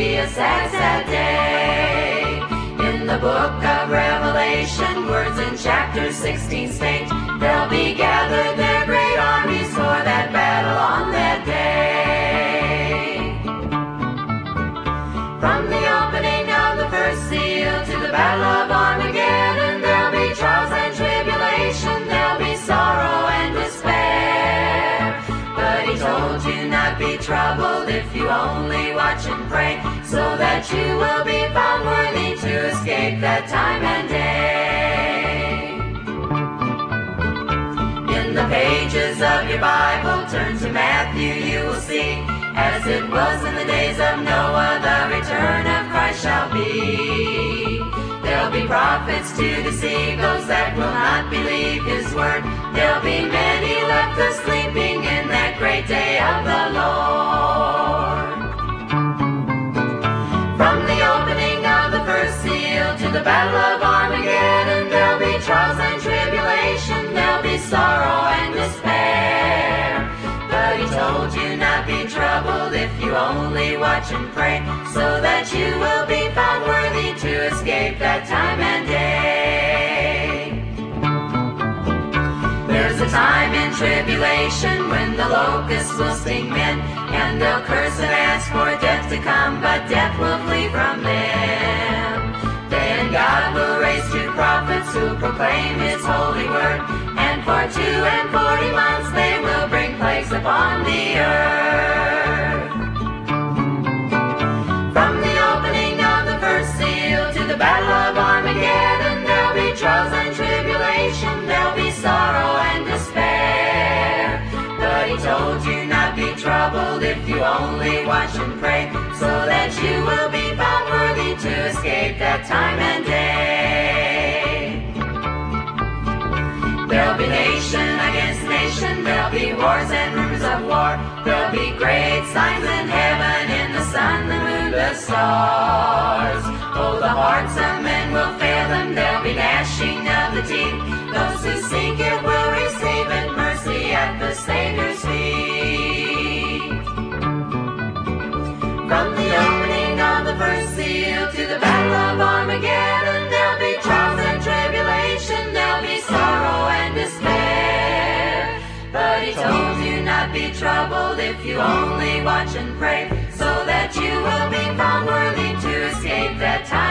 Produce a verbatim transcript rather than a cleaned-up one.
be a sad, sad day. In the book of Revelation, words in chapter sixteen state, they'll be gathered their great armies for that battle on that day. From the opening of the first seal to the battle of Armageddon, there'll be trials and tribulation, there'll be sorrow and despair. But he told you not be troubled if you only watch and pray, so that you will be found worthy to escape that time and day. In the pages of your Bible, turn to Matthew, you will see, as it was in the days of Noah, the return of Christ shall be. There'll be prophets to deceive those that will not believe his word. There'll be many left asleeping in that great day of the Lord. From the opening of the first seal to the battle of Armageddon, there'll be trials and tribulation, there'll be sorrow and despair. But he told you not be troubled if you only watch and pray, so that you will be found worthy to escape that time and day. There's a time in tribulation when the locusts will sting men, and they'll curse and ask for death to come, but death will flee from them. Then God will raise two prophets who proclaim his holy word, and for two and forty months they will bring plagues upon the earth. From the opening of the first seal to the battle of Armageddon, there'll be trials and tribulation, there'll be sorrow and despair. But he told you not be troubled if you only watch and pray, so that you will be found worthy to escape that time and day. There'll be nation against nation, there'll be wars and rumors of war, there'll be great signs in heaven, in the sun, the moon, the stars. Oh, the hearts of men will fail them, there'll be gnashing of the teeth. Those who seek it will receive it, mercy at the Savior's feet. From the opening of the first seal to the battle of Armageddon, there'll be trials and tribulation, there'll be sorrow and despair. But he told you not be troubled if you only watch and pray, so that you will be found worthy to escape that time.